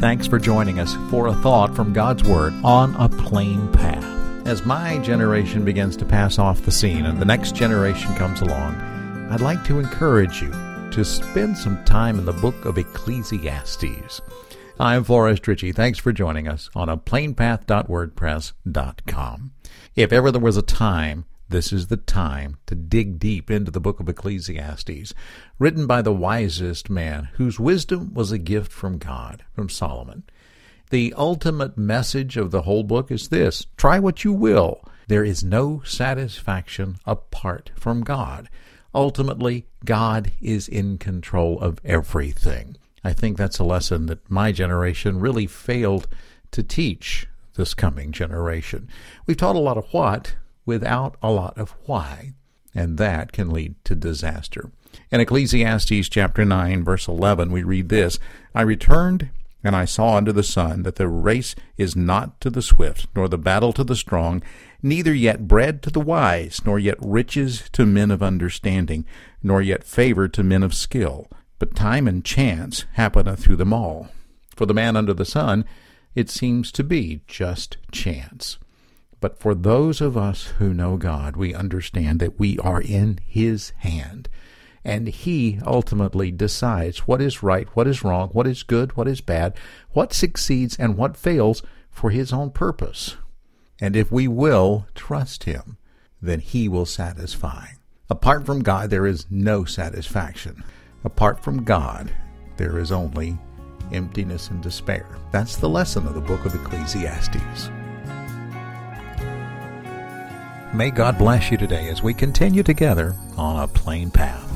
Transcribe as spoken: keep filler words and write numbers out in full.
Thanks for joining us for a thought from God's Word on a plain path. As my generation begins to pass off the scene and the next generation comes along, I'd like to encourage you to spend some time in the book of Ecclesiastes. I'm Forrest Ritchie. Thanks for joining us on a plain path dot wordpress dot com. If ever there was a time, this is the time to dig deep into the book of Ecclesiastes, written by the wisest man, whose wisdom was a gift from God, from Solomon. The ultimate message of the whole book is this: try what you will. There is no satisfaction apart from God. Ultimately, God is in control of everything. I think that's a lesson that my generation really failed to teach this coming generation. We've taught a lot of what without a lot of why, and that can lead to disaster. In Ecclesiastes chapter nine, verse eleven, we read this: I returned, and I saw under the sun that the race is not to the swift, nor the battle to the strong, neither yet bread to the wise, nor yet riches to men of understanding, nor yet favor to men of skill. But time and chance happeneth through them all. For the man under the sun, it seems to be just chance. But for those of us who know God, we understand that we are in His hand, and He ultimately decides what is right, what is wrong, what is good, what is bad, what succeeds, and what fails for His own purpose. And if we will trust Him, then He will satisfy. Apart from God, there is no satisfaction. Apart from God, there is only emptiness and despair. That's the lesson of the book of Ecclesiastes. May God bless you today as we continue together on a plain path.